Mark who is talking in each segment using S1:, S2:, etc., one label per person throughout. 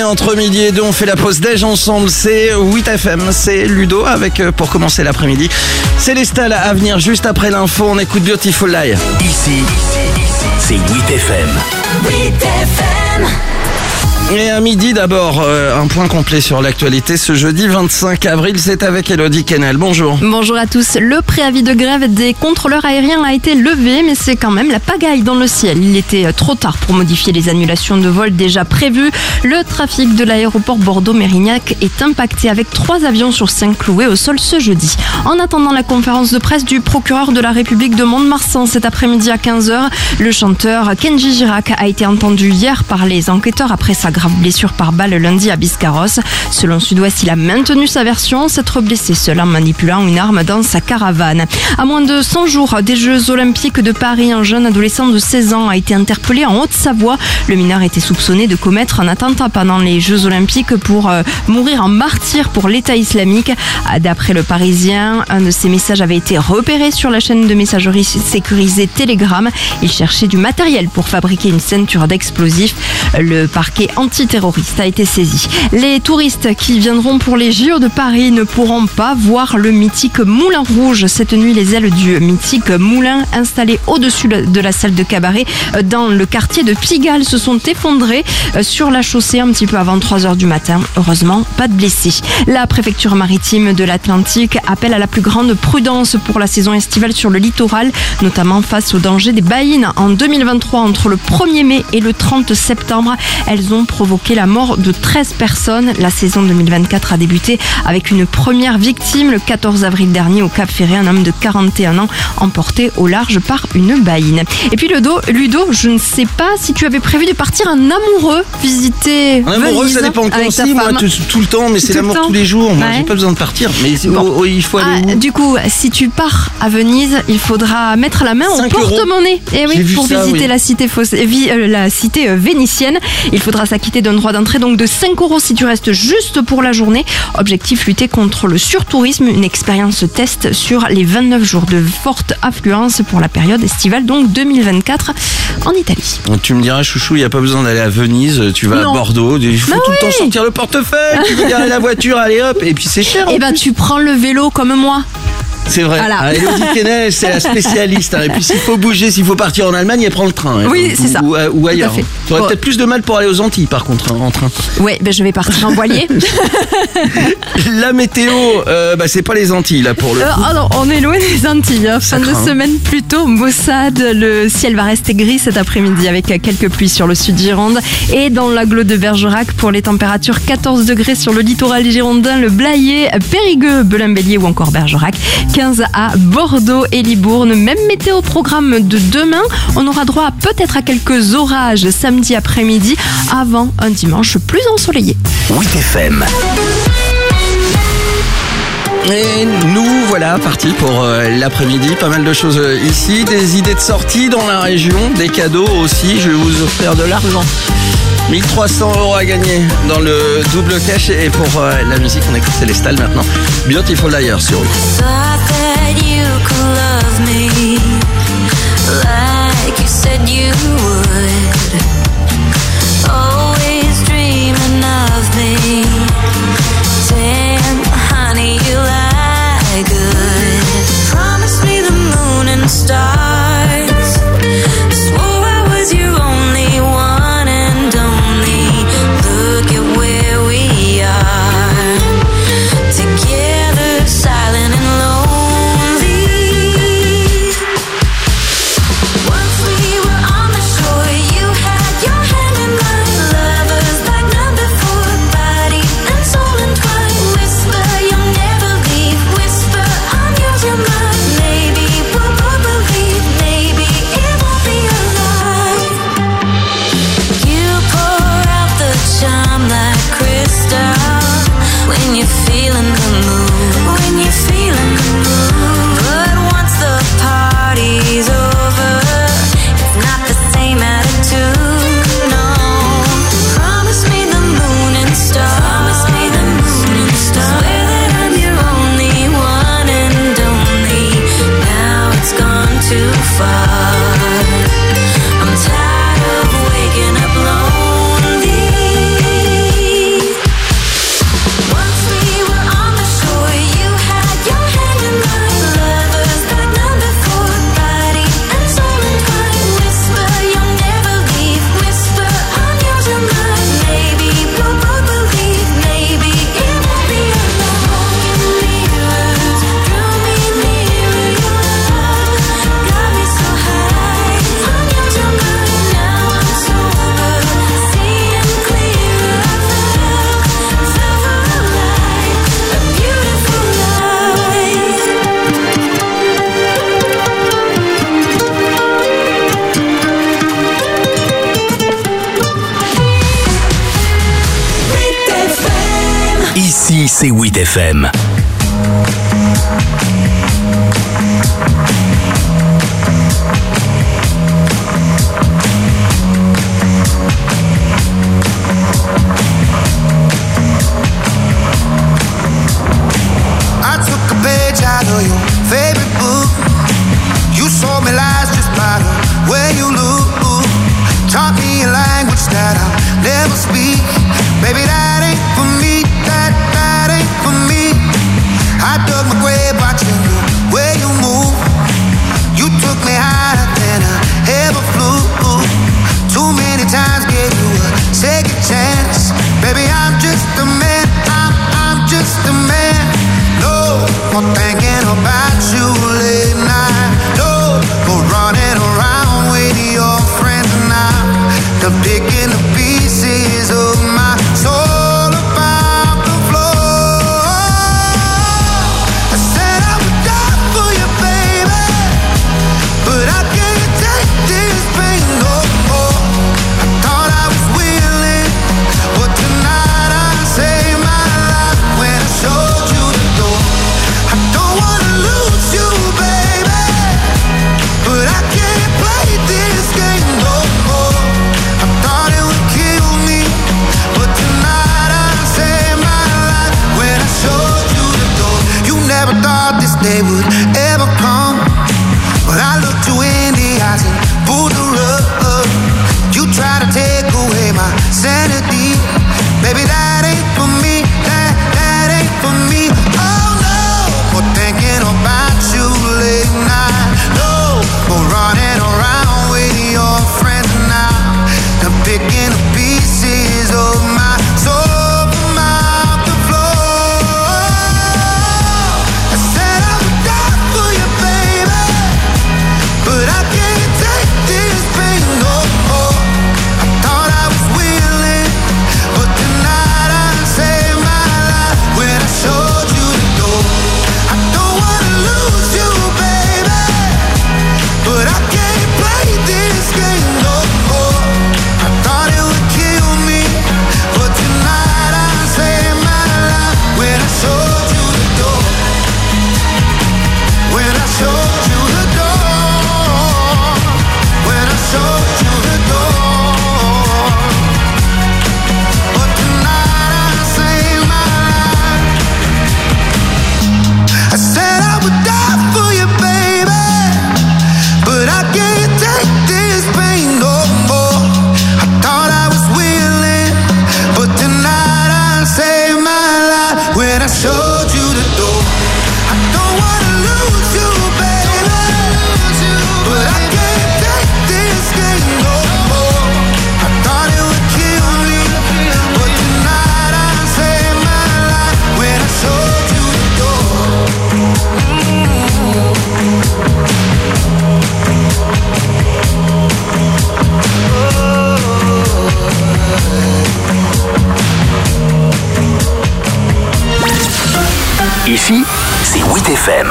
S1: entre midi et 2, on fait la pause déj ensemble. C'est 8FM, c'est Ludo avec, pour commencer l'après-midi, Célestal à venir juste après l'info. On écoute Beautiful Lie.
S2: Ici, c'est 8FM.
S3: 8FM.
S1: Et à midi d'abord, un point complet sur l'actualité. Ce jeudi 25 avril, c'est avec Elodie Kennel. Bonjour.
S4: Bonjour à tous. Le préavis de grève des contrôleurs aériens a été levé, mais c'est quand même la pagaille dans le ciel. Il était trop tard pour modifier les annulations de vols déjà prévues. Le trafic de l'aéroport Bordeaux-Mérignac est impacté avec 3 avions sur 5 cloués au sol ce jeudi. En attendant la conférence de presse du procureur de la République de Mont-de-Marsan cet après-midi à 15h, le chanteur Kenji Girac a été entendu hier par les enquêteurs après sa grave blessure par balle lundi à Biscarrosse. Selon Sud-Ouest, il a maintenu sa version, s'être blessé seul en manipulant une arme dans sa caravane. À moins de 100 jours des Jeux Olympiques de Paris, un jeune adolescent de 16 ans a été interpellé en Haute-Savoie. Le mineur était soupçonné de commettre un attentat pendant les Jeux Olympiques pour mourir en martyr pour l'État islamique. D'après le Parisien, un de ses messages avait été repéré sur la chaîne de messagerie sécurisée Telegram. Il cherchait du matériel pour fabriquer une ceinture d'explosifs. Le parquet antiterroriste a été saisi. Les touristes qui viendront pour les JO de Paris ne pourront pas voir le mythique Moulin Rouge. Cette nuit, les ailes du mythique moulin installé au-dessus de la salle de cabaret dans le quartier de Pigalle se sont effondrées sur la chaussée un petit peu avant 3h du matin. Heureusement, pas de blessés. La préfecture maritime de l'Atlantique appelle à la plus grande prudence pour la saison estivale sur le littoral, notamment face au danger des baïnes. En 2023, entre le 1er mai et le 30 septembre, elles ont provoqué la mort de 13 personnes. La saison 2024 a débuté avec une première victime le 14 avril dernier au Cap Ferret, un homme de 41 ans emporté au large par une baïne. Et puis Ludo, je ne sais pas si tu avais prévu de partir en amoureux visiter
S1: Un amoureux,
S4: Venise
S1: ça dépend quand
S4: avec ta
S1: si, moi
S4: femme.
S1: tout le temps, mais c'est
S4: Tout le
S1: l'amour
S4: temps.
S1: tous les jours. Moi,
S4: Ouais.
S1: j'ai pas besoin de partir, mais
S4: Bon.
S1: il faut aller où?
S4: Du coup, si tu pars à Venise, il faudra mettre la main au
S1: 5
S4: porte-monnaie. Et
S1: J'ai
S4: oui,
S1: vu
S4: pour
S1: ça,
S4: visiter
S1: oui.
S4: la cité vénitienne. Il faudra s'acquitter d'un droit d'entrée donc de 5 € si tu restes juste pour la journée. Objectif, lutter contre le surtourisme. Une expérience test sur les 29 jours de forte affluence pour la période estivale, donc 2024 en Italie.
S1: Tu me diras, chouchou, il n'y a pas besoin d'aller à Venise, tu vas
S4: Non.
S1: à Bordeaux, il faut
S4: Bah
S1: tout le temps
S4: oui.
S1: sortir le portefeuille, tu veux garer la voiture, allez hop, et puis c'est cher. en
S4: Et ben
S1: plus.
S4: tu prends le vélo comme moi.
S1: C'est vrai.
S4: Voilà.
S1: Ah, Elodie Kennel, c'est la spécialiste. Et puis s'il faut bouger, s'il faut partir en Allemagne, elle prend le train.
S4: Oui, c'est ça.
S1: Ou ailleurs.
S4: fait.
S1: Tu aurais
S4: Bon.
S1: peut-être plus de mal pour aller aux Antilles, par contre, en train.
S4: Ouais, ben je vais partir en voilier.
S1: La météo, c'est pas les Antilles, là, pour le coup.
S4: Alors, on est loin des Antilles. Fin de
S1: craint.
S4: semaine plutôt maussade. Le ciel va rester gris cet après-midi avec quelques pluies sur le sud Gironde. Et dans l'agglo de Bergerac, pour les températures, 14 degrés sur le littoral girondin, le Blayais, Périgueux, Belin-Bélier ou encore Bergerac. 15 à Bordeaux et Libourne. Même météo programme de demain. On aura droit peut-être à quelques orages samedi après-midi avant un dimanche plus ensoleillé.
S2: 8FM.
S1: Et nous voilà partis pour l'après-midi. Pas mal de choses ici, des idées de sortie dans la région, des cadeaux aussi. Je vais vous offrir de l'argent. 1 300 € à gagner dans le double cash. Et pour la musique, on écoute Célestal maintenant. Beautiful Liar sur 8.
S3: Thought that you could love me like you said you would. Always dreaming of me. Damn, honey, you lie good. Promise me the moon and stars. Swore I was your only one and only. Look at where we are. Together, silent and lonely. Once we were on the shore, you
S2: Ici, c'est 8FM. Ici, c'est 8FM.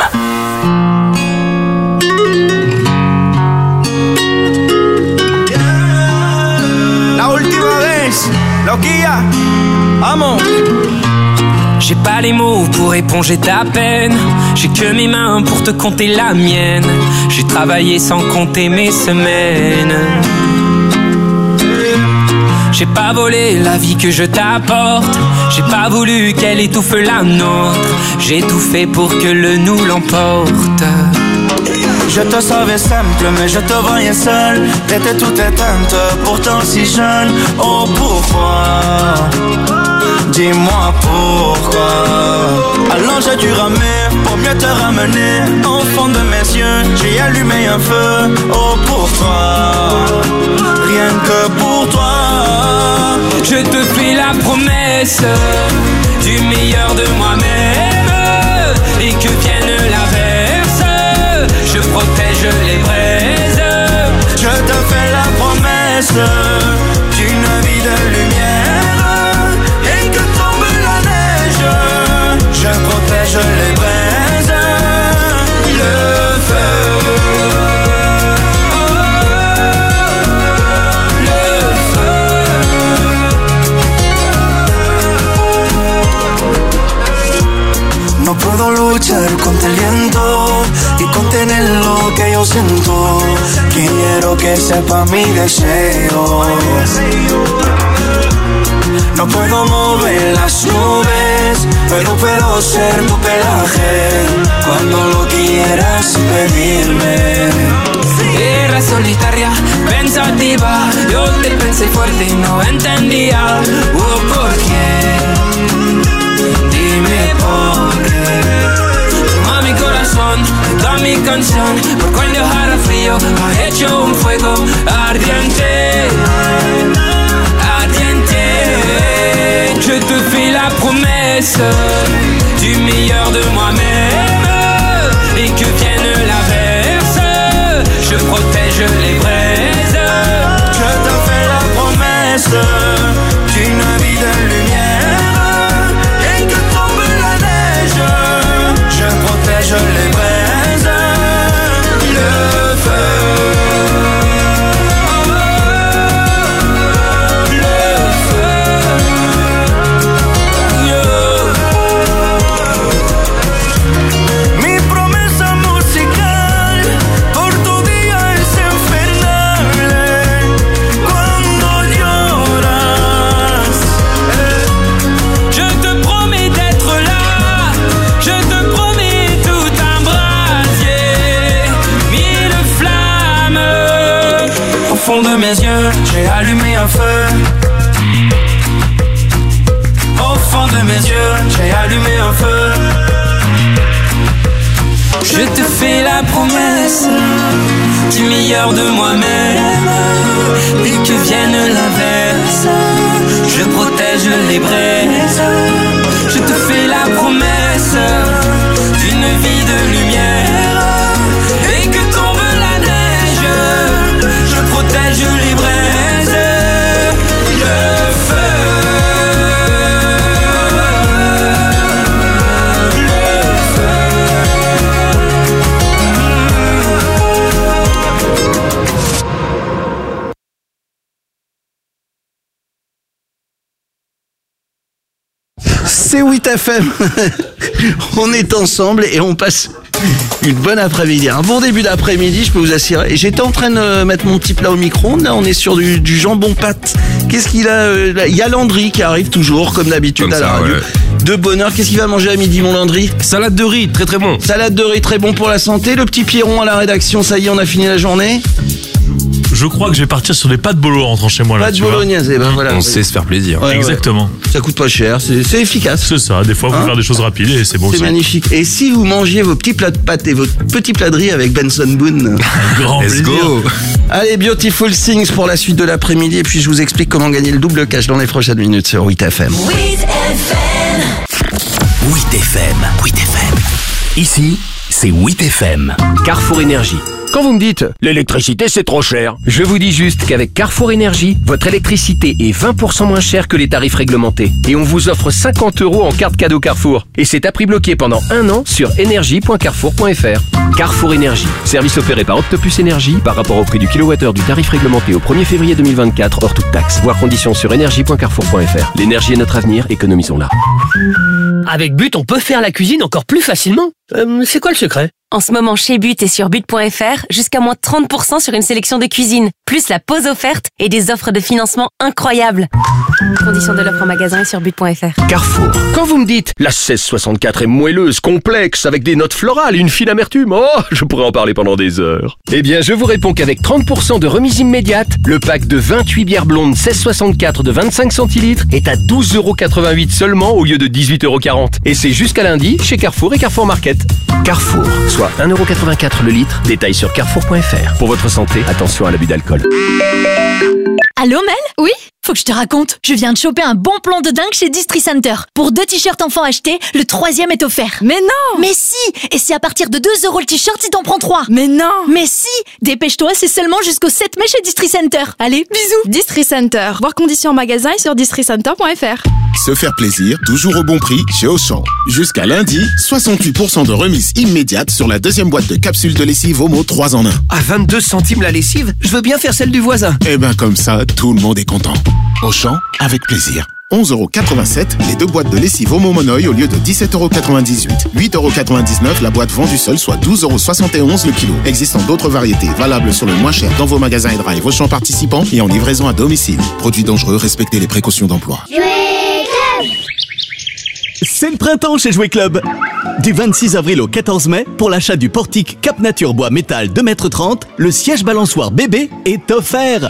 S5: La última vez, loquilla, vamos.
S6: J'ai pas les mots pour éponger ta peine. J'ai que mes mains pour te compter la mienne. J'ai travaillé sans compter mes semaines. J'ai pas volé la vie que je t'apporte. J'ai pas voulu qu'elle étouffe la nôtre. J'ai tout fait pour que le nous l'emporte.
S5: Je te savais simple, mais je te voyais seule. T'étais toute éteinte, pourtant si jeune. Oh pourquoi? Dis-moi pourquoi. Alors j'ai dû ramer pour mieux te ramener. Au fond de mes yeux, j'ai allumé un feu. Oh pour toi, rien que pour toi.
S6: Je te fais la promesse du meilleur de moi-même. Et que vienne l'averse, je protège les braises.
S5: Je te fais la promesse d'une vie de lumière. Et que tombe la neige, je protège les braises. Le feu. contra el viento y contener lo que yo siento. Quiero que sepa mi deseo. No puedo mover las nubes, pero puedo ser tu pelaje cuando lo quieras pedirme.
S6: Era solitaria, pensativa, yo te pensé fuerte y no entendía por qué. Dime por qué. Toma mi corazón, toda mi canción, por cuando hará frío, ha hecho un fuego ardiente, ardiente. Je te fais la promesse du meilleur de moi-même et que vienne l'averse, je protège les braises.
S5: Je te fais la promesse d'une vie de lumière et que tombe la neige, je protège les braises. Le feu, le feu, mi promesa musical por tu día es infernal. Cuando lloras,
S6: Je te promets d'être là, je te promets tout un brasier, mille flammes.
S5: au fond de mes yeux, j'ai allumé un feu. Au fond de mes yeux, j'ai allumé un feu.
S6: Je te fais la promesse du meilleur de moi-même et que vienne l'averse, je protège les braises. Je te fais la promesse d'une vie de lumière et que tombe la neige, je protège les braises. Le feu,
S1: C'est 8FM. On est ensemble et on passe une bonne après-midi. Un bon début d'après-midi, je peux vous assurer. Et j'étais en train de mettre mon petit plat au micro-ondes. Là, on est sur du jambon pâte. Qu'est-ce qu'il a il y a Landry qui arrive toujours, comme d'habitude,
S7: Comme
S1: à la
S7: ça,
S1: radio.
S7: ouais.
S1: De bonheur. Qu'est-ce qu'il va manger à midi, mon Landry?
S7: Salade de riz, très très bon.
S1: Salade de riz, très bon pour la santé. Le petit Pierron à la rédaction, ça y est, on a fini la journée.
S8: Je crois que je vais partir sur des pâtes bolo en rentrant chez moi là.
S1: Pas de
S8: tu vois.
S1: bolognaise, eh ben voilà.
S7: On sait se faire plaisir.
S1: Ouais, ouais.
S8: Exactement.
S1: Ça coûte pas cher, c'est efficace.
S8: C'est ça, des fois, il faut
S1: Hein
S8: faire des choses rapides et c'est bon
S1: C'est
S8: aussi.
S1: magnifique. Et si vous mangiez vos petits plats de pâtes et vos petits plats de riz avec Benson Boone?
S8: Grand
S7: Let's
S8: plaisir.
S7: go.
S1: Allez, Beautiful Things pour la suite de l'après-midi. Et puis je vous explique comment gagner le double cash dans les prochaines minutes sur 8FM.
S2: 8FM. 8FM. Ici, c'est 8FM.
S9: Carrefour Énergie. Quand vous me dites « l'électricité c'est trop cher », je vous dis juste qu'avec Carrefour Énergie, votre électricité est 20% moins chère que les tarifs réglementés. Et on vous offre 50 € en carte cadeau Carrefour. Et c'est à prix bloqué pendant 1 an sur énergie.carrefour.fr. Carrefour Énergie. Service opéré par Octopus Énergie par rapport au prix du kilowattheure du tarif réglementé au 1er février 2024 hors toute taxe. Voir conditions sur énergie.carrefour.fr. L'énergie est notre avenir, économisons-la.
S10: Avec But, on peut faire la cuisine encore plus facilement. C'est quoi le secret?
S11: En ce moment, chez But et sur but.fr, jusqu'à moins 30% sur une sélection de cuisine, plus la pause offerte et des offres de financement incroyables. Conditions de l'offre en magasin et sur but.fr.
S9: Carrefour. Quand vous me dites « la 1664 est moelleuse, complexe, avec des notes florales et une fine amertume », oh, je pourrais en parler pendant des heures. Eh bien, je vous réponds qu'avec 30% de remise immédiate, le pack de 28 bières blondes 1664 de 25 centilitres est à 12,88 € seulement au lieu de 18,40 €. Et c'est jusqu'à lundi chez Carrefour et Carrefour Market. Carrefour, soit 1,84 € le litre. Détail sur carrefour.fr. Pour votre santé, attention à l'abus d'alcool.
S12: Allô Mel? Oui? Faut que je te raconte. Je viens de choper un bon plan de dingue chez Distri Center. Pour 2 t-shirts enfants achetés, le 3e est offert.
S13: Mais non!
S12: Mais si! Et c'est à partir de 2 € le t-shirt si t'en prends 3.
S13: Mais non!
S12: Mais si! Dépêche-toi, c'est seulement jusqu'au 7 mai chez Distri Center. Allez, bisous!
S13: Distri Center. Voir conditions en magasin et sur districenter.fr.
S14: Se faire plaisir, toujours au bon prix chez Auchan. Jusqu'à lundi, 68% de remise immédiate sur la deuxième boîte de capsules de lessive Omo 3 en 1.
S10: À 22 centimes la lessive, je veux bien faire celle du voisin.
S14: Eh ben comme ça, tout le monde est content. Auchan, avec plaisir. 11,87€ les 2 boîtes de lessive Omo Monoï au lieu de 17,98€. 8,99€ la boîte vendue seule, soit 12,71€ le kilo. Existant d'autres variétés valables sur le moins cher dans vos magasins et drive Auchan participants et en livraison à domicile. Produits dangereux, respectez les précautions d'emploi.
S15: C'est le printemps chez Jouet Club. Du 26 avril au 14 mai, pour l'achat du portique Cap Nature Bois Métal 2,30 m, le siège balançoire bébé est offert.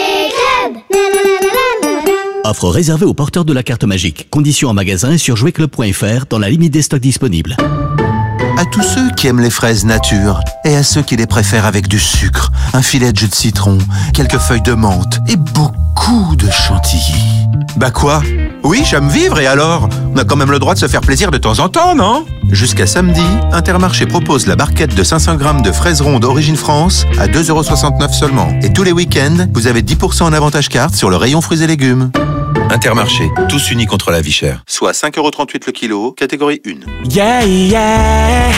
S15: Offre réservée aux porteurs de la carte magique. Conditions en magasin et sur jouetclub.fr dans la limite des stocks disponibles.
S16: À tous ceux qui aiment les fraises nature et à ceux qui les préfèrent avec du sucre, un filet de jus de citron, quelques feuilles de menthe et beaucoup de chantilly. Bah quoi? Oui, j'aime vivre et alors? On a quand même le droit de se faire plaisir de temps en temps, non? Jusqu'à samedi, Intermarché propose la barquette de 500 grammes de fraises rondes Origine France à 2,69€ seulement. Et tous les week-ends, vous avez 10% en avantage carte sur le rayon fruits et légumes. Intermarché, tous unis contre la vie chère. Soit 5,38€ le kilo, catégorie 1.
S6: Yeah, yeah.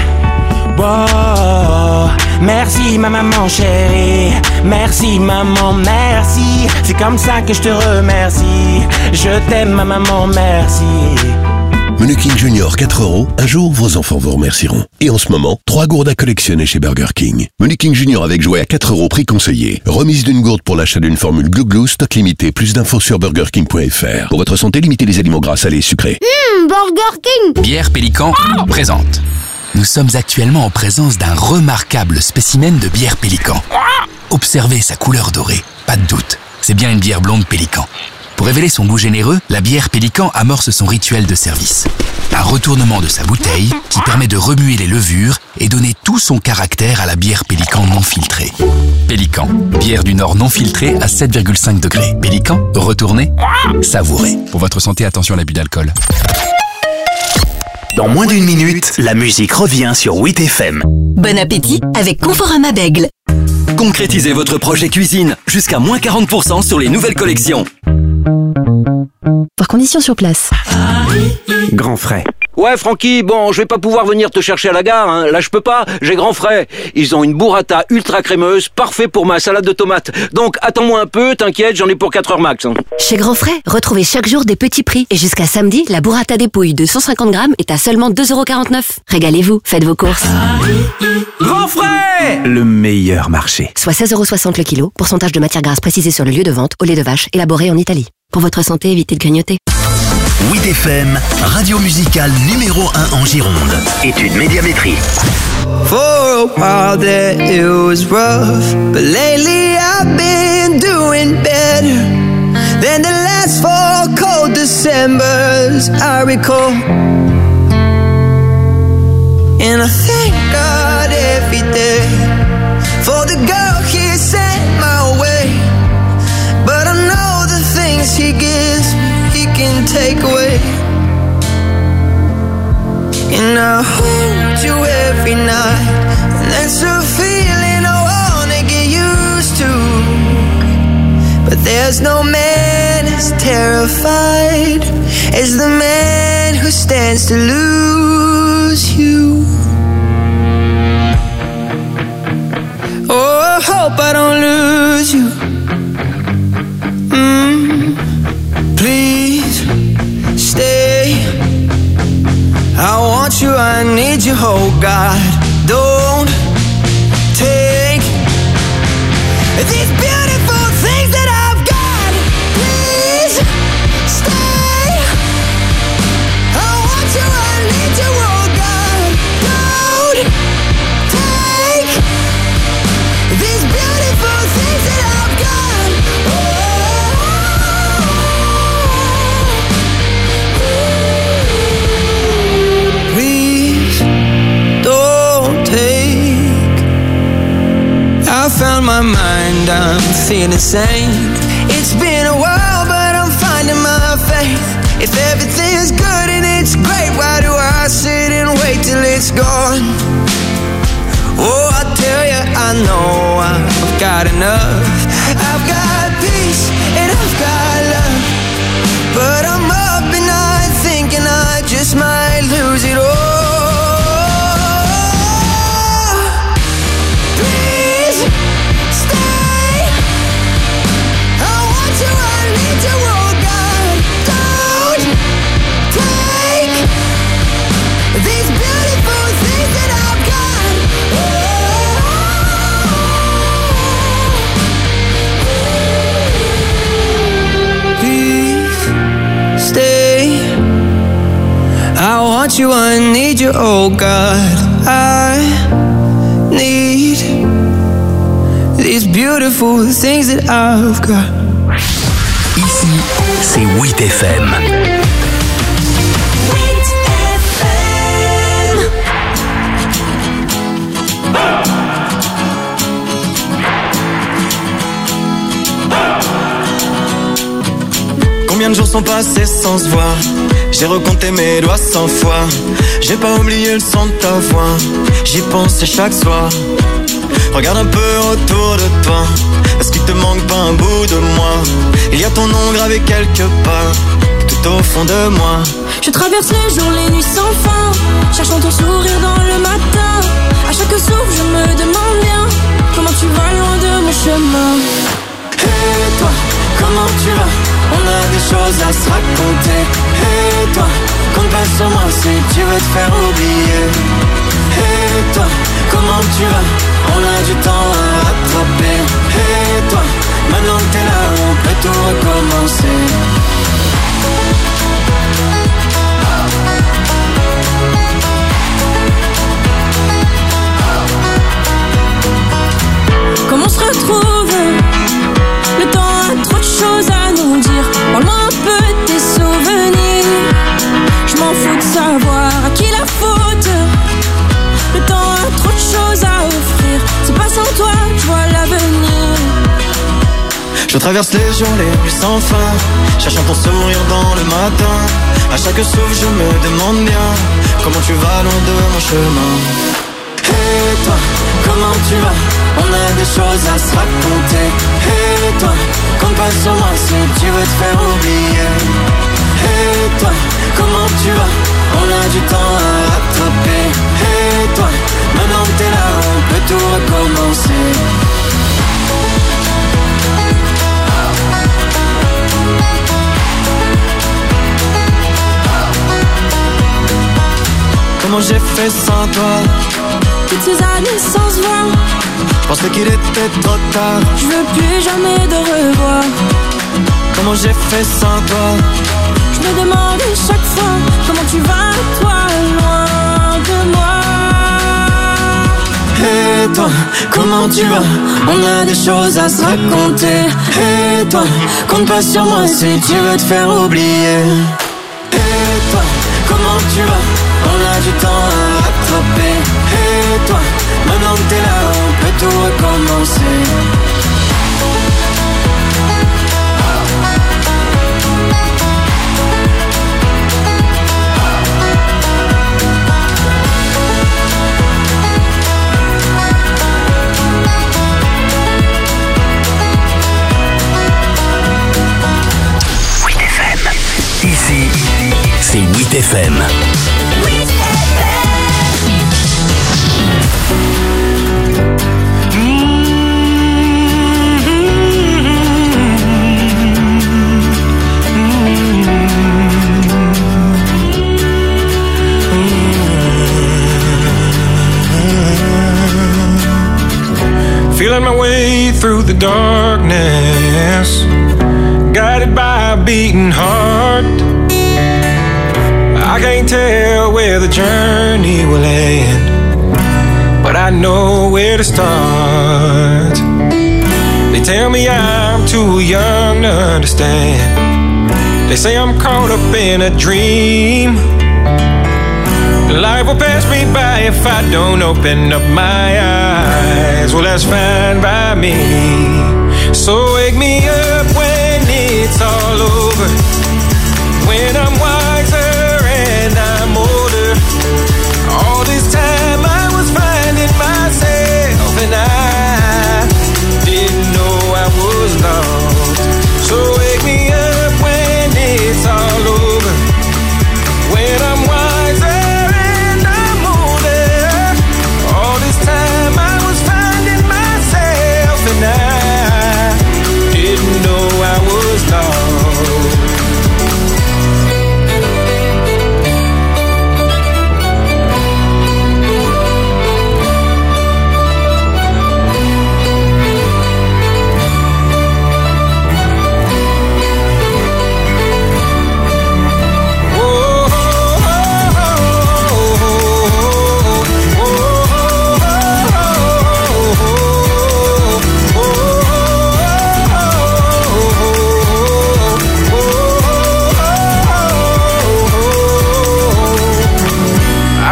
S6: Wow. Merci ma maman chérie. Merci maman, merci. C'est comme ça que je te remercie. Je t'aime ma maman, merci.
S17: Menu King Junior 4€, un jour vos enfants vous remercieront. Et en ce moment, 3 gourdes à collectionner chez Burger King. Menu King Junior avec jouet à 4€, prix conseillé. Remise d'une gourde pour l'achat d'une formule Glou Glou, stock limité. Plus d'infos sur burgerking.fr. Pour votre santé, limitez les aliments gras, salés et sucrés.
S18: Burger King.
S2: Bière Pélican présente. Nous sommes actuellement en présence d'un remarquable spécimen de bière Pélican. Observez sa couleur dorée, pas de doute, c'est bien une bière blonde Pélican. Pour révéler son goût généreux, la bière Pélican amorce son rituel de service. Un retournement de sa bouteille qui permet de remuer les levures et donner tout son caractère à la bière Pélican non filtrée. Pélican, bière du Nord non filtrée à 7,5 degrés. Pélican, retournez, savourez. Pour votre santé, attention à l'abus d'alcool.
S19: Dans moins d'une minute, la musique revient sur 8FM.
S20: Bon appétit avec Conforama Bègle.
S21: Concrétisez votre projet cuisine jusqu'à moins 40% sur les nouvelles collections.
S20: Par conditions sur place.
S9: Grand frais.
S22: Ouais, Francky, bon, je vais pas pouvoir venir te chercher à la gare, hein. Là, je peux pas, j'ai Grand Frais. Ils ont une burrata ultra crémeuse, parfait pour ma salade de tomates. Donc, attends-moi un peu, t'inquiète, j'en ai pour 4 heures max. Hein.
S20: Chez Grand Frais, retrouvez chaque jour des petits prix. Et jusqu'à samedi, la burrata dépouille de 150 grammes est à seulement 2,49€. Régalez-vous, faites vos courses.
S19: Grand Frais, le meilleur marché.
S20: Soit 16,60€ le kilo, pourcentage de matière grasse précisé sur le lieu de vente, au lait de vache, élaboré en Italie. Pour votre santé, évitez de grignoter.
S19: 8FM, radio musicale numéro 1 en Gironde. Étude médiamétrie.
S6: For a while there it was rough, but lately I've been doing better than the last 4 cold Decembers I recall. And I thank God every day for the girl He sent my way. But I know the things He gives me He can take away. And I hold you every night, and that's a feeling I wanna get used to. But there's no man as terrified as the man who stands to lose you. Oh, I hope I don't lose you. Please stay. I want you, I need you, oh God. Don't take these beautiful things that I've got. Please stay. I want you, I need you, oh God. Don't take these beautiful things that I've got. I found my mind, I'm feeling sane. It's been a while, but I'm finding my faith. If everything's good and it's great, why do I sit and wait till it's gone? Oh, I tell you, I know I've got enough. I've got peace and I've got love. But I'm up at night thinking I just might lose it all. Please stay. I want you, I need you. want you, I need you, oh God. I need these beautiful things that I've got.
S19: Ici, c'est 8FM.
S5: Combien de jours sont passés sans se voir? J'ai recompté mes doigts 100 fois. J'ai pas oublié le son de ta voix. J'y pensais chaque soir. Regarde un peu autour de toi. Est-ce qu'il te manque pas un bout de moi? Il y a ton nom gravé quelque part, tout au fond de moi.
S3: Je traverse les jours, les nuits sans fin, cherchant ton sourire dans le matin. À chaque souffle je me demande bien comment tu vas loin de mon chemin.
S5: Et toi, comment tu vas? On a des choses à se raconter. Et toi, compte pas sur moi si tu veux te faire oublier. Et toi, comment tu vas? On a du temps à rattraper. Et toi, maintenant que t'es là, on peut tout recommencer.
S3: Comme on se retrouve, le temps a trop de choses à nous dire. Parle-moi un peu de tes souvenirs. Je m'en fous de savoir à qui la faute. Le temps a trop de choses à offrir. C'est pas sans toi que je vois l'avenir.
S5: Je traverse les jours, les nuits sans fin, cherchant ton sourire dans le matin. À chaque souffle je me demande bien comment tu vas loin de mon chemin. Et toi, comment tu vas? On a des choses à se raconter. Et toi, compte pas sur moi si tu veux te faire oublier. Et toi, comment tu vas? On a du temps à rattraper. Et toi, maintenant que t'es là, on peut tout recommencer. Comment j'ai fait sans toi?
S3: Toutes ces années sans se voir,
S5: je pensais qu'il était trop tard.
S3: je veux plus jamais de revoir.
S5: Comment j'ai fait sans toi?
S3: Je me demande chaque fois comment tu vas, toi, loin de moi.
S5: Et toi, comment tu vas? On a des choses à se raconter. Et toi, compte pas sur moi si tu veux te faire oublier. Et toi, comment tu vas? On a du temps à rattraper. Et toi, maintenant que t'es là, on peut tout recommencer.
S19: Ici, c'est 8FM.
S4: Feeling my way through the darkness, guided by a beating heart. I can't tell where the journey will end, but I know where to start. They tell me I'm too young to understand. They say I'm caught up in a dream. Life will pass me by if I don't open up my eyes. Well, that's fine by me. So wake me up when it's all over, when I'm wiser and I'm older. All this time I was finding myself, and I didn't know I was lost. So wake me up when it's all over, when I'm wiser.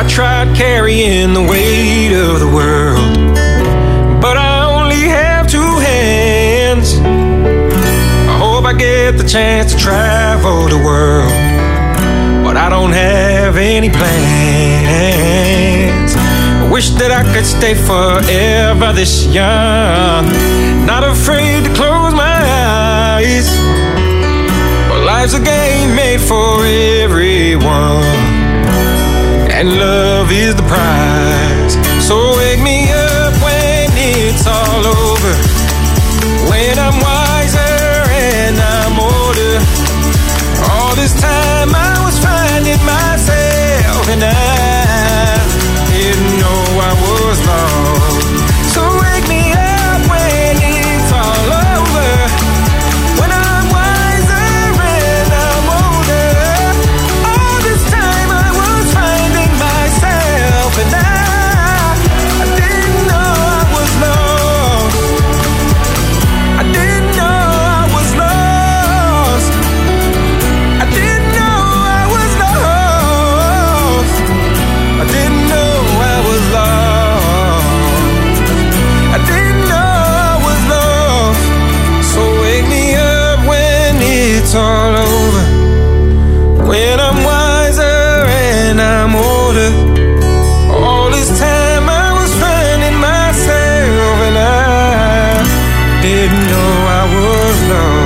S4: tried carrying the weight of the world, but I only have two hands. I hope I get the chance to travel the world, but I don't have any plans. I wish that I could stay forever this young, not afraid to close my eyes. But life's a game made for everyone, and love is the prize. So wake me up when it's all over, when I'm wiser and I'm older. All this time I was finding myself, and I didn't know I was lost. So wake me up when it's all over, when I'm wiser and I'm older. All this time I was finding myself, and I didn't know I was lost. I didn't know I was lost. I didn't know I was lost. I didn't know I was lost. I didn't know I was lost. So wake me up when it's all over, when I'm wiser and I'm older. All this time I was finding myself, and I didn't know I was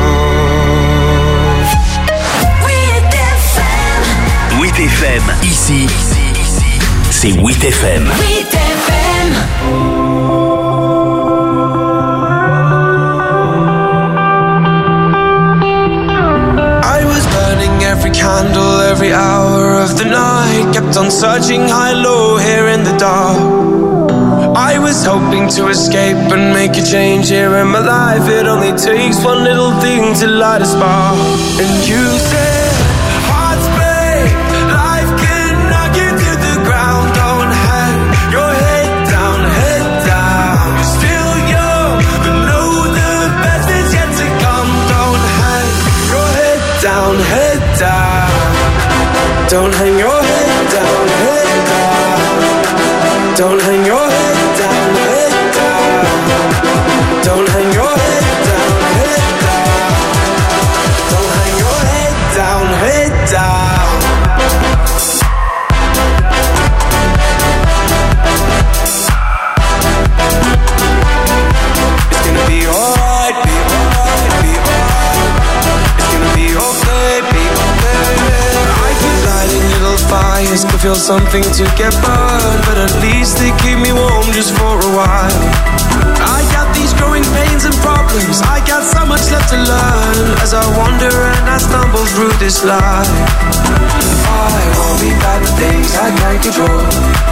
S4: lost.
S19: 8FM, ici, c'est 8FM.
S3: 8FM.
S6: I was burning every candle, every hour of the night. Kept on searching high, low, here in the dark. I was hoping to escape and make a change here in my life. It only takes one little thing to light a spark. And you said, hearts break, life can knock you to the ground. Don't hang your head down, head down. You're still young, but know the best is yet to come. Don't hang your head down, head down. Don't hang your head down, head down. Don't hang your head down, head down. Don't hang your head down, head down. Don't hang your head down, head down. It's gonna be alright, be alright, be alright. It's gonna be okay, be okay. I keep lighting little fires, could feel something to get burned, but at least they keep me warm just for a while. I got these growing pains and problems, I got so much left to learn, as I wander and I stumble through this life. I won't be bad at things I can't control.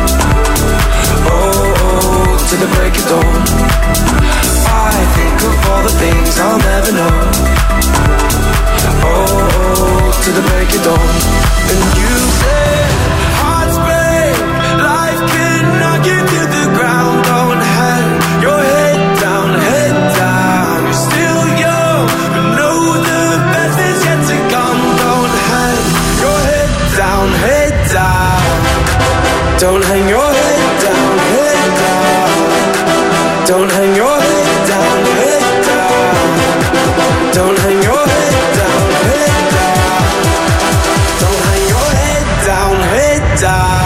S6: Oh, to the break of dawn. I think of all the things I'll never know. Oh, to the break of dawn. And you said, hearts break, life can knock you to the ground. Don't hang your head down, head down. You're still young, but know the best is yet to come. Don't hang your head down, head down. Don't hang your head down, head down. Don't hang your head down, head down. Don't hang your head down, head down. Don't hang your head down, head down.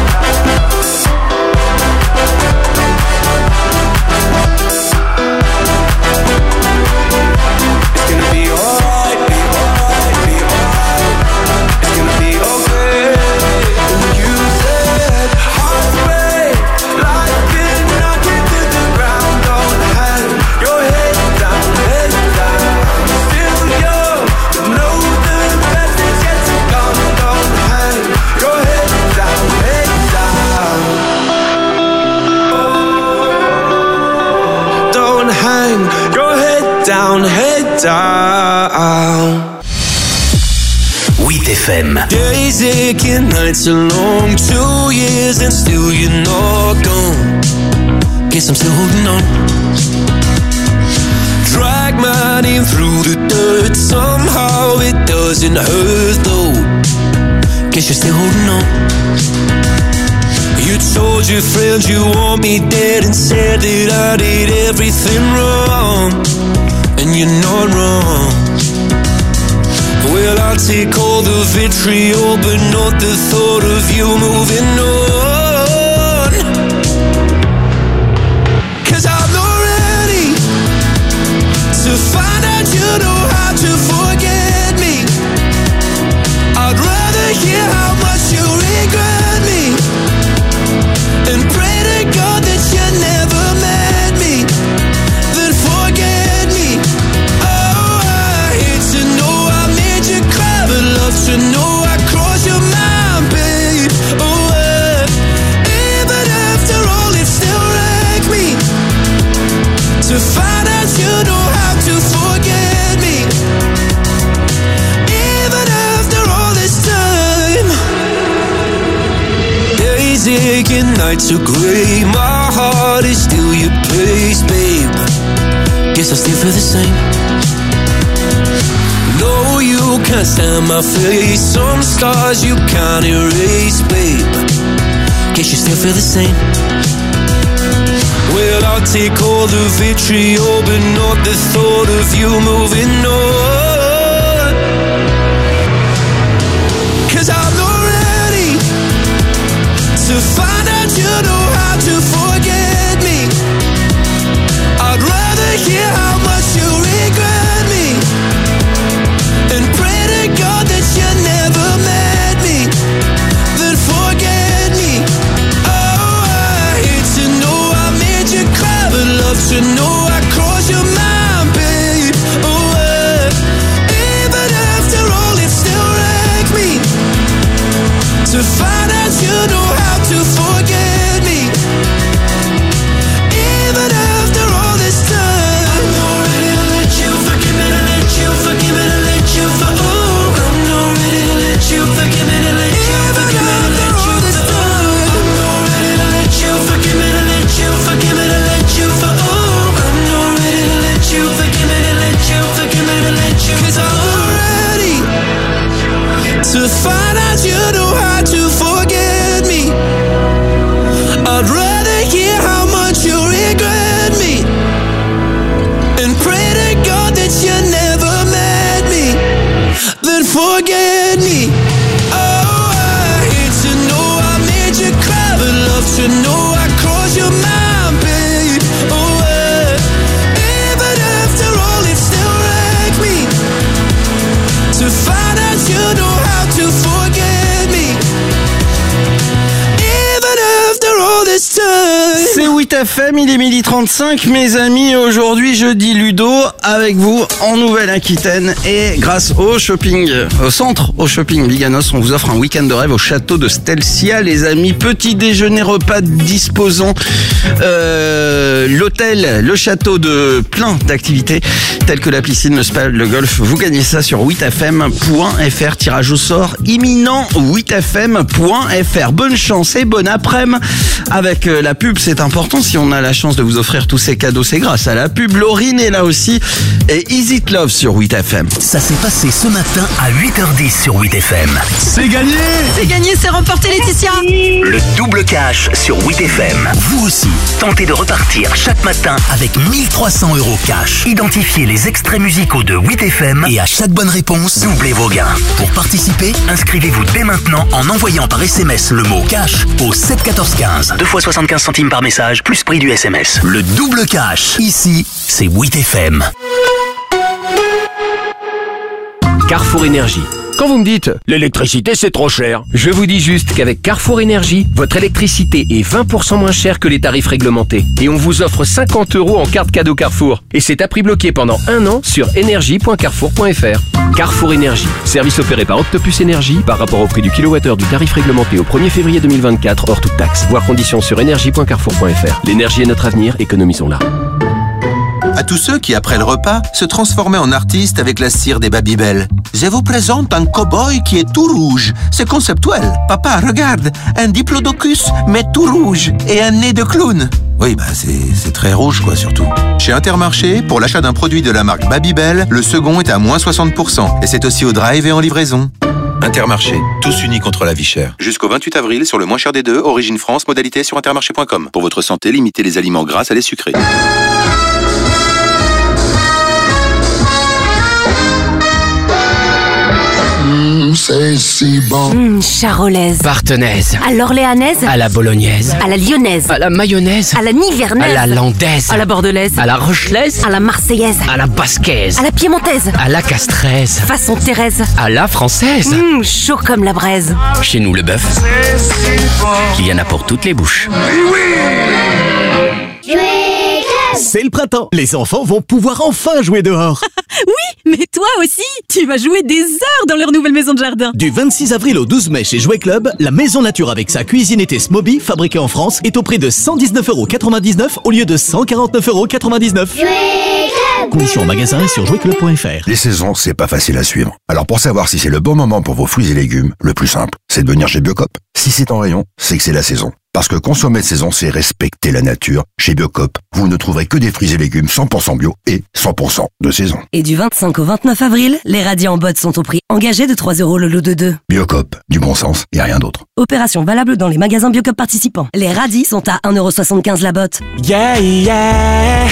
S6: It's gonna be alright, be alright, be alright. It's gonna be okay. And you said, hearts break, life can knock you to the ground. Don't hang your head down, head down. Still young, but know the best is yet to come. Don't hang your head down, head down. Don't hang your head down, head down.
S19: 8FM.
S6: Days aching, nights are long, 2 years and still you're not gone. Guess I'm still holding on. Drag my name through the dirt, somehow it doesn't hurt though. Guess you're still holding on. You told your friends you want me dead and said that I did everything wrong. And you're not wrong. Well, I'll take all the vitriol, but not the thought of you moving on. 'Cause I'm not ready to find out you know how to forget me. I'd rather hear how much you regret me and pray to God that you never met me, then forget me. Oh, I hate to know I made you cry, but love to know I crossed your mind, babe. Oh, even after all, it still wrecked me to find out you know how to forget me. Even after all this time, days aching, nights are grey. My heart is still your place, babe. Guess I still feel the same. No, you can't stand my face. Some scars you can't erase, babe. Guess you still feel the same. Well, I'll take all the vitriol, but not the thought of you moving on. 'Cause I'm not ready to find out you know how to forget me. I'd rather hear how much you regret me and pray to God that you never met me, then forget me. Oh, I hate to know I made you cry, but love to know I crossed your mind, babe. Oh, even after all, it still wrecked me to find out you know how to forget me. Even after all this time, I'm not ready to let you forgive me, to let you forgive me, to let you forgive me. I'm not ready to let you forgive me, to let you forgive me, to let you forgive me. I'm not ready to let you forgive me, to let you forgive me, to let you forgive me. I'm not ready to let you forgive me, to let you forgive me, to let you. 'Cause I'm not ready to find out you know how to forget me. I'd rather hear how much you regret me and pray to God that you never met me, then forget me. Oh, I hate to know I made you cry, but love to know I crossed your mind, babe. Oh, even after all, it still wrecked me to find out you know how to forget me. Even after all this time.
S1: C'est 8FM, il est 12h35, mes amis. Aujourd'hui, jeudi Ludo, avec vous en Nouvelle-Aquitaine. Et grâce au shopping, au centre, au shopping Biganos, on vous offre un week-end de rêve au château de Stelcia, les amis. Petit déjeuner, repas disposant, l'hôtel, le château de plein d'activités, telles que la piscine, le spa, le golf. Vous gagnez ça sur 8fm.fr. Tirage au sort imminent, 8fm.fr. Bonne chance et bonne après-midi. Avec la pub, c'est important. Si on a la chance de vous offrir tous ces cadeaux, c'est grâce à la pub. Laurine est là aussi. Et Easy It Love sur 8FM.
S19: Ça s'est passé ce matin à 8h10 sur 8FM.
S15: C'est gagné!
S12: C'est gagné, c'est remporté, Laetitia.
S19: Le double cash sur 8FM. Vous aussi, tentez de repartir chaque matin avec 1300 € cash. Identifiez les extraits musicaux de 8FM et à chaque bonne réponse, doublez vos gains. Pour participer, inscrivez-vous dès maintenant en envoyant par SMS le mot cash au 7 14 15. 2 fois 75 centimes par message, plus prix du SMS. Le double cash. Ici, c'est 8FM.
S9: Carrefour Énergie. Quand vous me dites « l'électricité c'est trop cher », je vous dis juste qu'avec Carrefour Énergie, votre électricité est 20% moins chère que les tarifs réglementés. Et on vous offre 50 € en carte cadeau Carrefour. Et c'est à prix bloqué pendant 1 an sur énergie.carrefour.fr. Carrefour Énergie, service opéré par Octopus Énergie par rapport au prix du kilowattheure du tarif réglementé au 1er février 2024 hors toute taxe. Voir conditions sur énergie.carrefour.fr. L'énergie est notre avenir, économisons-la.
S16: À tous ceux qui, après le repas, se transformaient en artistes avec la cire des Babybel. Je vous présente un cow-boy qui est tout rouge. C'est conceptuel. Papa, regarde, un diplodocus, mais tout rouge, et un nez de clown. Oui, c'est très rouge, quoi, surtout. Chez Intermarché, pour l'achat d'un produit de la marque Babybel, le second est à moins 60%. Et c'est aussi au drive et en livraison. Intermarché, tous unis contre la vie chère. Jusqu'au 28 avril, sur le moins cher des deux, Origine France, modalité sur intermarché.com. Pour votre santé, limitez les aliments gras à les sucrés.
S11: C'est si bon. Charolaise.
S10: Partenaise.
S11: À l'orléanaise.
S10: À la bolognaise.
S11: À la lyonnaise.
S10: À la mayonnaise.
S11: À la nivernaise.
S10: À la landaise.
S11: À la bordelaise.
S10: À la rochelaise.
S11: À la marseillaise.
S10: À la basquaise.
S11: À la piémontaise.
S10: À la castraise.
S11: Façon Thérèse.
S10: À la française.
S11: Chaud comme la braise.
S10: Chez nous, le bœuf, il y en a pour toutes les bouches.
S15: C'est le printemps. Les enfants vont pouvoir enfin jouer dehors.
S8: Oui, mais toi aussi, tu vas jouer des heures dans leur nouvelle maison de jardin.
S15: Du 26 avril au 12 mai chez Jouet Club, la maison nature avec sa cuisine été Smoby, fabriquée en France, est au prix de 119,99€ au lieu de 149,99€. Conditions en magasin et sur jouetclub.fr.
S18: Les saisons, c'est pas facile à suivre. Alors pour savoir si c'est le bon moment pour vos fruits et légumes, le plus simple, c'est de venir chez Biocop. Si c'est en rayon, c'est que c'est la saison. Parce que consommer de saison, c'est respecter la nature. Chez Biocop, vous ne trouverez que des fruits et légumes 100% bio et 100% de saison.
S23: Et du 25 au 29 avril, les radis en botte sont au prix engagé de 3€ le lot de 2.
S18: Biocop, du bon sens et rien d'autre.
S23: Opération valable dans les magasins Biocop participants. Les radis sont à 1,75€ la botte.
S6: Yeah, yeah.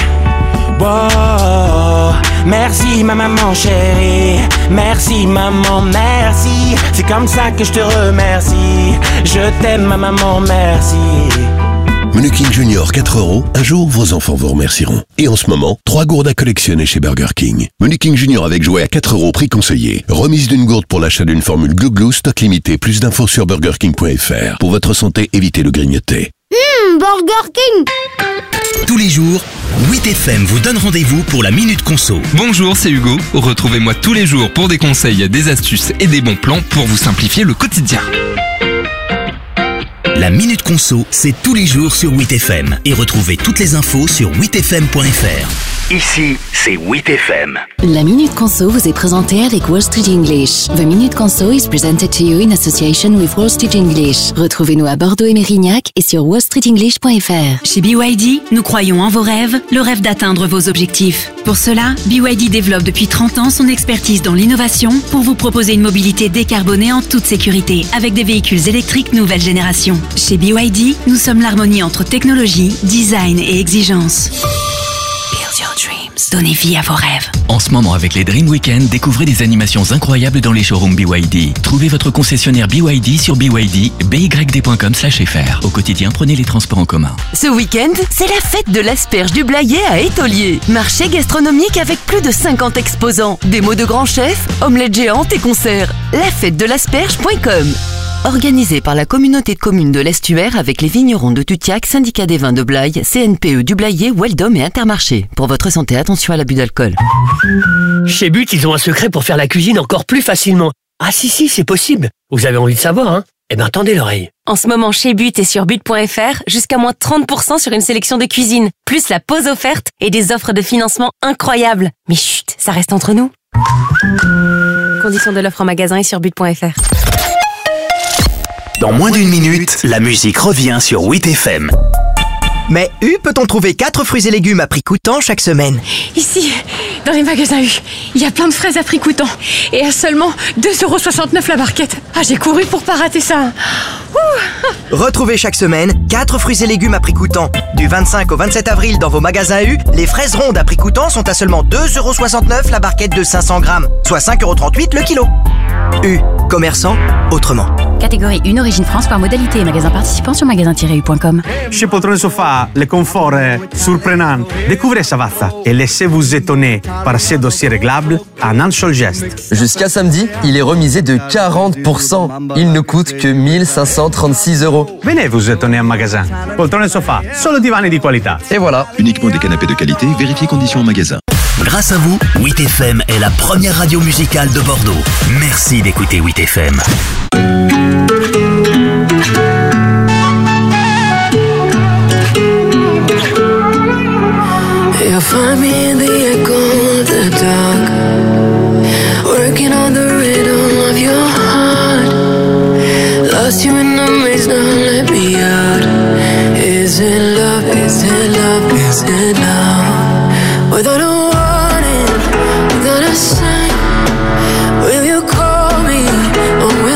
S6: Wow. Merci ma maman chérie, merci maman, merci. C'est comme ça que je te remercie. Je t'aime ma maman, merci.
S17: Menu King Junior 4€, un jour vos enfants vous remercieront. Et en ce moment, 3 gourdes à collectionner chez Burger King. Menu King Junior avec jouet à 4€, prix conseillé. Remise d'une gourde pour l'achat d'une formule Glouglou, stock limité. Plus d'infos sur burgerking.fr. Pour votre santé, évitez le grignoter.
S24: Burger King.
S19: Tous les jours, 8FM vous donne rendez-vous pour la Minute Conso.
S25: Bonjour, c'est Hugo. Retrouvez-moi tous les jours pour des conseils, des astuces et des bons plans pour vous simplifier le quotidien.
S19: La Minute Conso, c'est tous les jours sur 8FM. Et retrouvez toutes les infos sur 8fm.fr. Ici, c'est 8FM.
S20: La Minute Conso vous est présentée avec Wall Street English. The Minute Conso is presented to you in association with Wall Street English. Retrouvez-nous à Bordeaux et Mérignac et sur wallstreetenglish.fr.
S8: Chez BYD, nous croyons en vos rêves, le rêve d'atteindre vos objectifs. Pour cela, BYD développe depuis 30 ans son expertise dans l'innovation pour vous proposer une mobilité décarbonée en toute sécurité avec des véhicules électriques nouvelle génération. Chez BYD, nous sommes l'harmonie entre technologie, design et exigence. Build your dreams. Donnez vie à vos rêves.
S21: En ce moment, avec les Dream Weekend, découvrez des animations incroyables dans les showrooms BYD. Trouvez votre concessionnaire BYD sur BYD, byd.com/fr. Au quotidien, prenez les transports en commun.
S11: Ce week-end, c'est la fête de l'asperge du Blayais à Étolier. Marché gastronomique avec plus de 50 exposants. Démos de grands chefs, omelettes géantes et concerts. Lafêtedelasperge.com. Organisé par la communauté de communes de l'Estuaire avec les vignerons de Tutiac, syndicat des vins de Blaye, CNPE du Blayais, Weldom et Intermarché. Pour votre santé, attention à l'abus d'alcool.
S10: Chez But, ils ont un secret pour faire la cuisine encore plus facilement. Ah si, c'est possible. Vous avez envie de savoir, hein? Eh ben, tendez l'oreille.
S11: En ce moment, chez But et sur but.fr, jusqu'à moins 30% sur une sélection de cuisine. Plus la pause offerte et des offres de financement incroyables. Mais chut, ça reste entre nous. Conditions de l'offre en magasin et sur but.fr.
S19: Dans moins d'une minute, la musique revient sur 8FM.
S26: Mais U, peut-on trouver 4 fruits et légumes à prix coûtant chaque semaine?
S8: Ici, dans les magasins U, il y a plein de fraises à prix coûtant. Et à seulement 2,69€ la barquette. Ah, j'ai couru pour pas rater ça.
S26: Retrouvez chaque semaine 4 fruits et légumes à prix coûtant. Du 25 au 27 avril dans vos magasins U, les fraises rondes à prix coûtant sont à seulement 2,69€ la barquette de 500 grammes, soit 5,38€ le kilo. U, commerçant autrement.
S8: Catégorie 1 Origine France par modalité et magasin participant sur magasin-u.com.
S27: Chez Poltrone Sofa, le confort est surprenant. Découvrez Savazza et laissez-vous étonner par ces dossiers réglables à un seul geste.
S28: Jusqu'à samedi, il est remisé de 40%. Il ne coûte que 1 536€.
S27: Venez vous étonner en magasin. Poltrone Sofa, solo divani di qualità.
S28: Et voilà.
S29: Uniquement des canapés de qualité, vérifiez conditions en magasin.
S19: Grâce à vous, 8FM est la première radio musicale de Bordeaux. Merci d'écouter 8FM.
S3: You'll find me in the echo of the dark, working on the rhythm of your heart. Lost you in the maze, now let me out. Is it love? Is it love? Is it love? Without a warning, without a sign, will you call me or will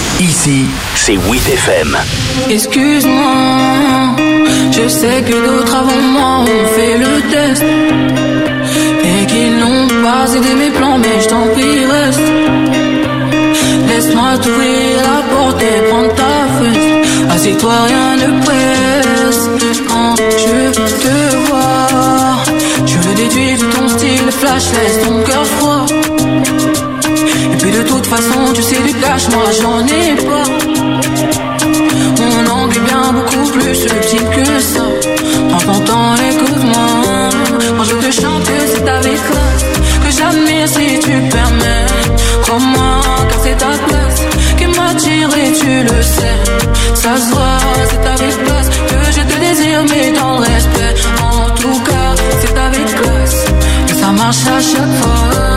S19: Ici, c'est 8FM.
S3: Excuse-moi, je sais que d'autres avant moi ont fait le test et qu'ils n'ont pas aidé mes plans, mais je t'en prie reste. Laisse-moi t'ouvrir la porte et prendre ta fesse. Assieds-toi, rien ne presse. Quand je te vois, je le déduis de ton style flash, laisse ton cœur froid. Et puis de toute façon, tu sais du cash, moi j'en ai pas. Mon angle est bien beaucoup plus subtil que ça. Prends ton temps, écoute-moi. Quand je te chante, c'est avec classe que j'admire si tu permets. Crois-moi, car c'est ta place qui m'attire et tu le sais. Ça se voit, c'est avec classe que je te désire, mais dans le respect. En tout cas, c'est avec classe et ça marche à chaque fois.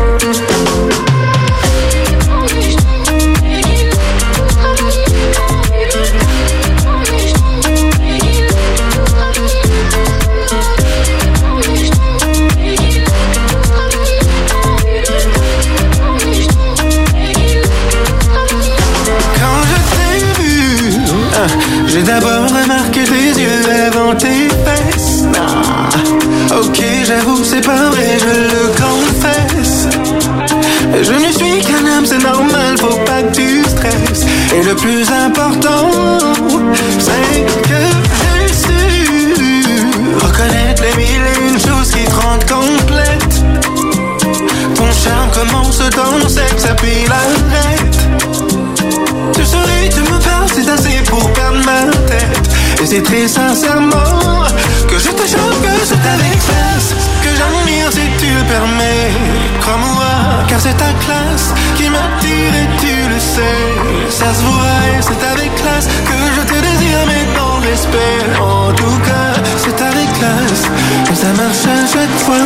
S1: J'ai d'abord remarqué tes yeux avant tes fesses. Ok, j'avoue, c'est pas vrai, je le confesse. Je ne suis qu'un homme, c'est normal, faut pas que tu stresses. Et le plus important, c'est que j'ai su reconnaître les mille et une choses qui te rendent complète. Ton charme commence dans le sexe, puis l'arrête. Tu souris, tu me parles, c'est assez pour perdre ma tête. Et c'est très sincèrement que je te jure que c'est avec classe que j'admire si tu le permets. Crois-moi, car c'est ta classe qui m'attire et tu le sais. Ça se voit et c'est avec classe que je te désire, mais dans le respect. En tout cas, c'est avec classe que ça marche à chaque fois.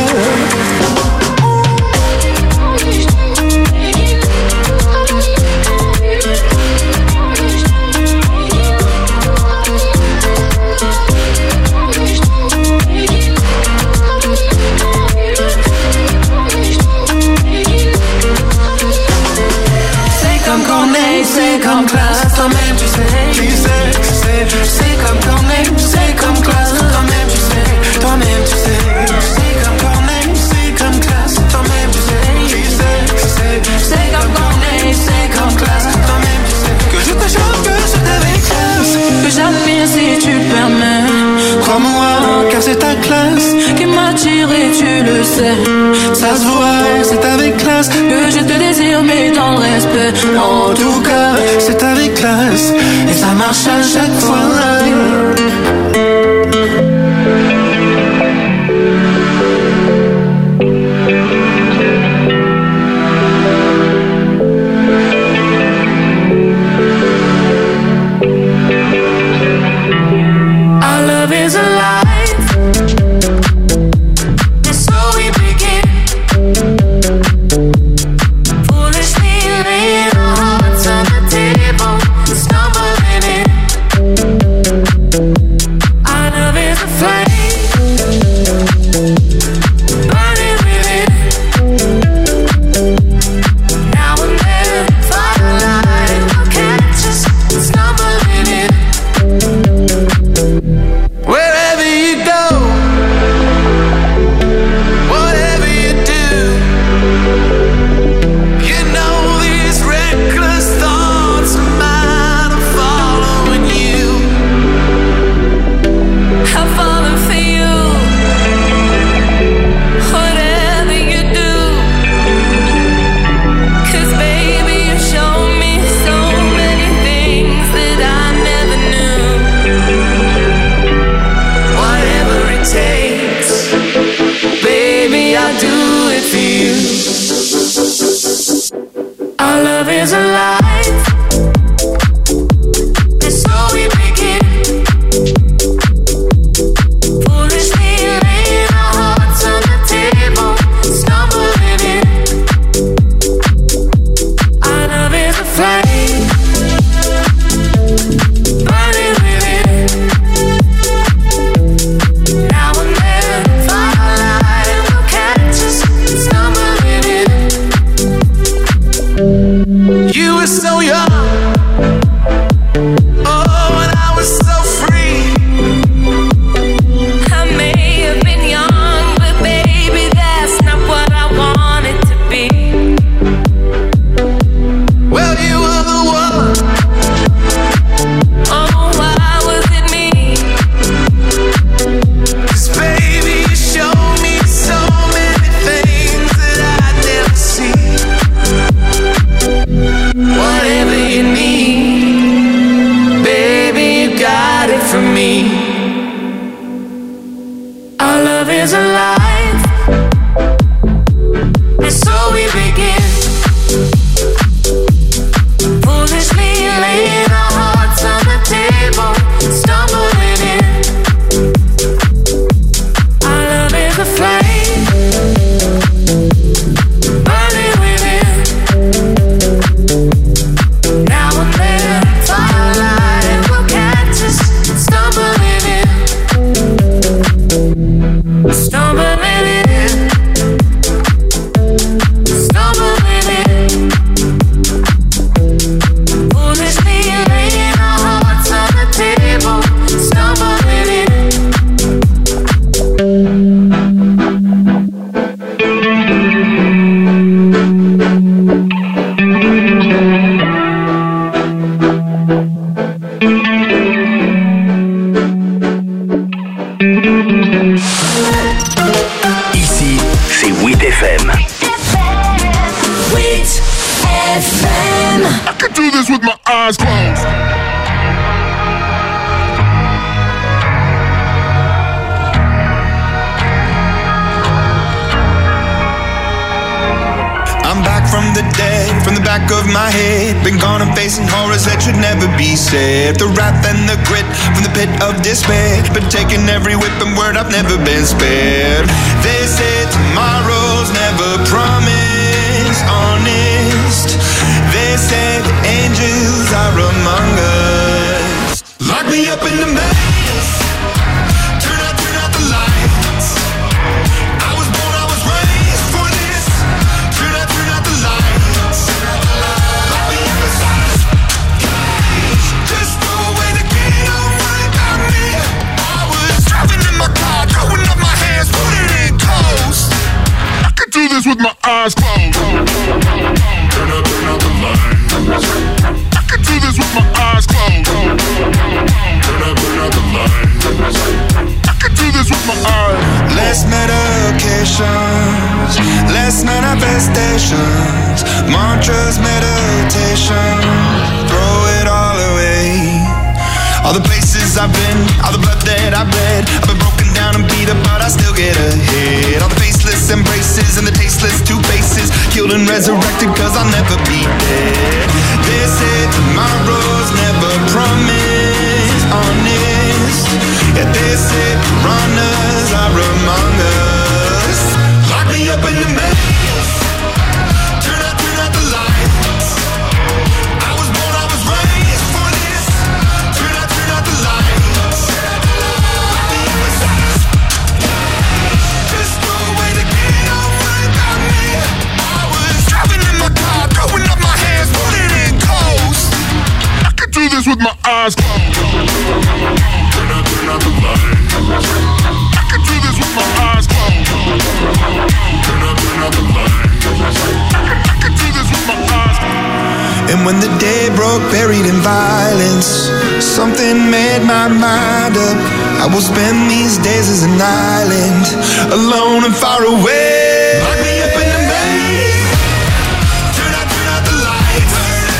S3: C'est comme classe, toi-même tu sais, c'est comme quand même, c'est comme classe, toi-même tu sais, c'est comme quand même, c'est comme classe, toi-même tu sais, c'est comme quand même, c'est comme classe, toi-même tu sais, que je te jure que c'est avec classe, que j'admire si tu le permets, crois-moi, car c'est ta classe qui m'attire et tu le sais, ça se voit, c'est avec classe que je te désire, mais dans le respect, en tout cas, c'est avec classe et ça marche à chaque fois. Our love is alive, and so we begin. Foolishly laying our hearts on the table, stumbling in.
S6: me. Our love is alive, and so we begin. Foolishly laying our hearts on the table, stumbling in. Our love is a flame, burning within. Now and then, firelight will catch us, stumbling in. Stumbling in. Stumbling in. Foolishly laying our hearts on the table, stumbling in.
S19: Ici, c'est 8 FM.
S6: 8 FM.
S2: I could do this with my eyes closed.
S1: I'm back from the dead, from the back of my head. Been gone and facing horrors that should never be said. The wrath and the grit from the pit of despair. Been taking every whip and word, I've never been spared. They say tomorrow's never promised, honest. They say the angels are among us. Lock me up in the maze. Turn out the lights. I was born, I was raised for this. Turn out the lights. Lock me up inside this cage. Just throw away the key, don't worry about me. I was driving in my car, throwing up my hands, putting it close.
S2: I could do this with my eyes closed. Turn out the lights. I could do this with my eyes closed. Turn out the lights. I could do this with my eyes.
S1: Less medications, less manifestations, mantras, meditation, throw it all away. All the places I've been, all the blood that I've bled, I've been broken down and beat up, but I still get ahead. All the faceless embraces and the tasteless two faces, killed and resurrected cause I'll never be dead. They say tomorrow's never promised, honest. Yeah, they say piranhas are among us. Lock me up in the maze. Turn out the lights. I was born, I was raised for this. Turn out the lights. Lock me up inside this cage. Just throw away the key, don't worry about me. I was driving in my car, throwing up my hands, putting it close.
S2: I could do this with my eyes closed. Turn out the lights. I could do this with my eyes closed. Turn out the lights. I could do this with my eyes closed.
S1: And when the day broke, buried in violence, something made my mind up. I will spend these days as an island, alone and far away. Lock me up in the maze. Turn out the lights.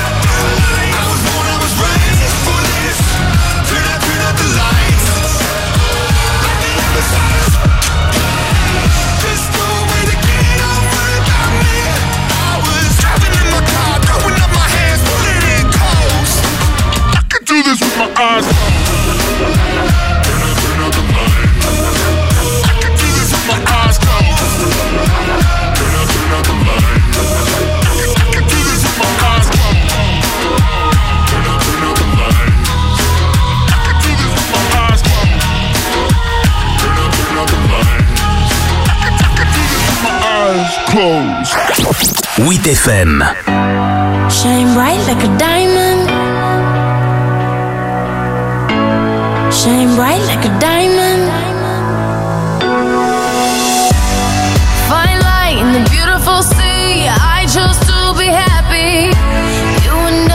S1: I was born, I was raised for this. Turn out the lights. Lock me up inside this cage. Just throw away the key, don't worry about me. I was driving in my car, throwing up my hands, putting it close.
S2: I could do this with my eyes closed. Turn out the lights. I could do this with my eyes closed. Turn out the lights. I could do this with my eyes closed. Turn out the lights. I could do this with my eyes closed. Turn out the lights. I could do this with my eyes closed.
S19: 8 FM.
S3: Shine bright like a diamond. Shine bright like a diamond. Find light in the beautiful sea. I chose to be happy. You and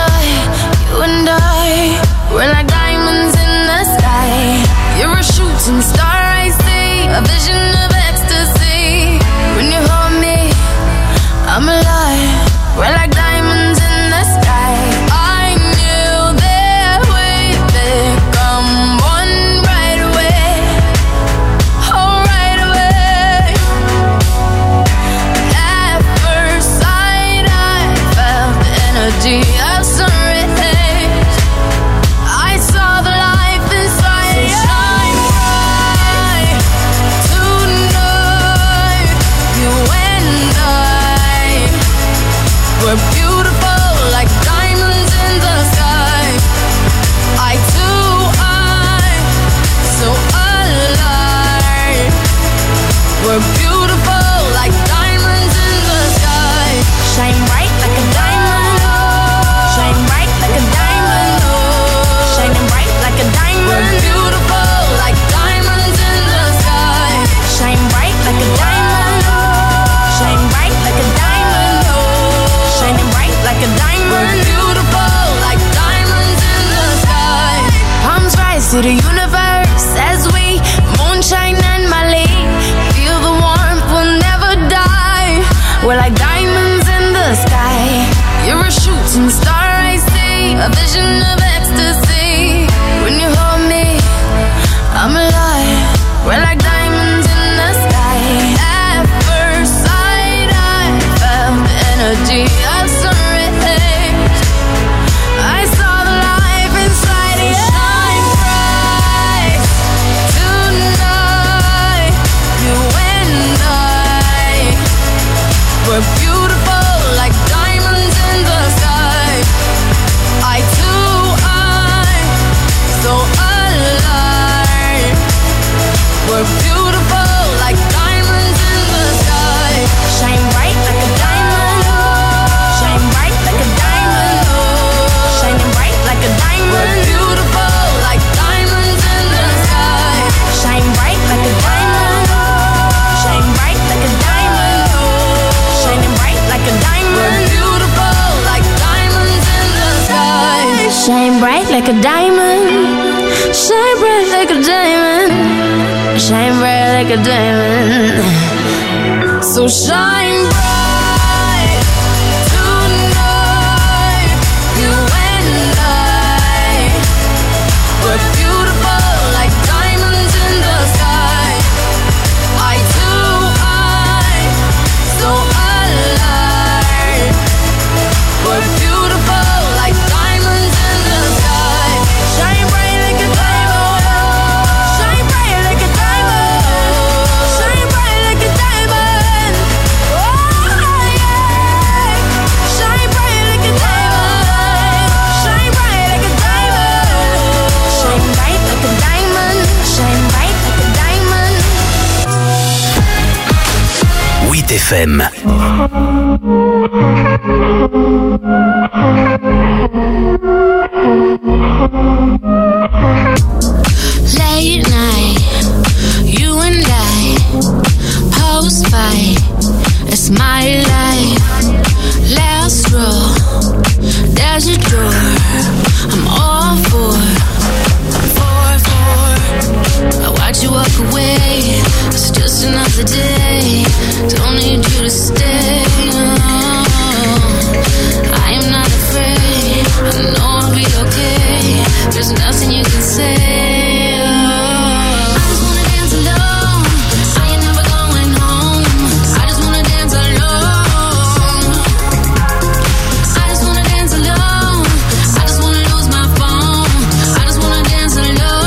S3: I, we're like diamonds in the sky. You're a shooting star, I see, a vision of ecstasy. When you hold me, I'm alive. We're like diamonds in the sky. I knew that we'd become one to the universe as we moonshine and Mali. Feel the warmth, we'll never die. We're like diamonds in the sky. You're a shooting star, I see. A vision of ecstasy. When you hold me, I'm alive. We're like diamonds in the sky. At first sight, I felt the energy of sun rays. I saw the life inside you. Shine bright tonight. You and I, we're beautiful like diamonds in the sky. I too, I'm so alive. We're beautiful like diamonds in the sky. Shine bright like a diamond. Shine bright like a diamond. Shining bright like a diamond. We're beautiful like diamonds in the sky. Shine bright like a diamond. Shine bright like a diamond. Shining bright like a diamond. We're beautiful like diamonds in the sky. Shine bright like a diamond. Shine bright like a diamond. Shine bright like a diamond. So shine bright tonight. You and I, we're beautiful like diamonds in the sky. I too, I'm so alive. We're beautiful like diamonds in the sky. Shine bright like a diamond. Shine bright like a diamond. Shine bright like a diamond. Oh yeah. Shine bright like a diamond. Shine bright like a diamond. Shine bright like a diamond. Shine bright like a diamond.
S19: 8 FM.
S3: Late night, you and I, post fight, it's my life. Last row, there's a door, I'm all for. I watch you walk away, it's just another day. Don't need you to stay. I am not afraid, I know I'll be okay. There's nothing you can say. I just wanna dance alone. I ain't never going home. I just wanna dance alone. I just wanna dance alone. I just wanna lose my phone. I just wanna dance alone.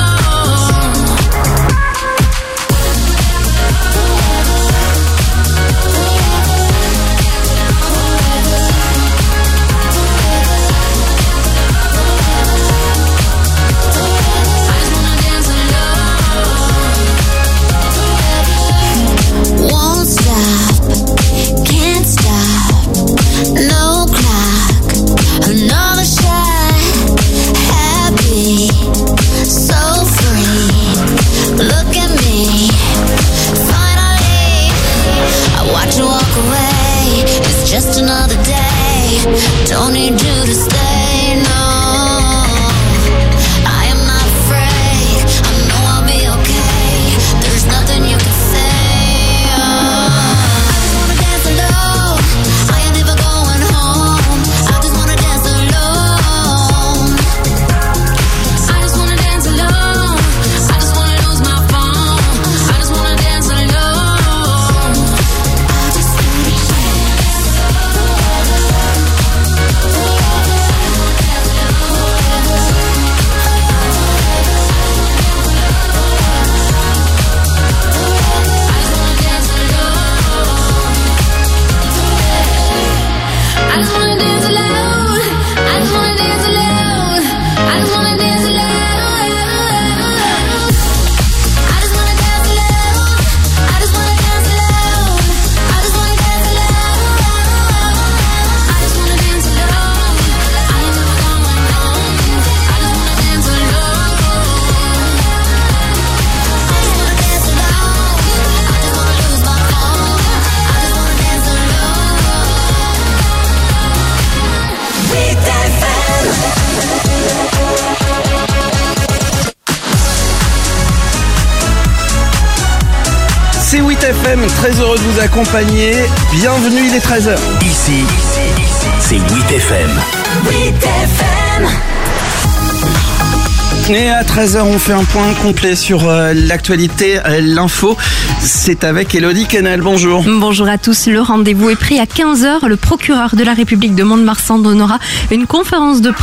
S4: 8FM, très heureux de vous accompagner. Bienvenue, il est 13h.
S19: Ici, c'est 8FM.
S3: 8FM.
S4: Et à 13h, on fait un point complet sur l'actualité, l'info. C'est avec Elodie Kennel. Bonjour.
S5: Bonjour à tous. Le rendez-vous est pris à 15h. Le procureur de la République de Mont-de-Marsan donnera une conférence de presse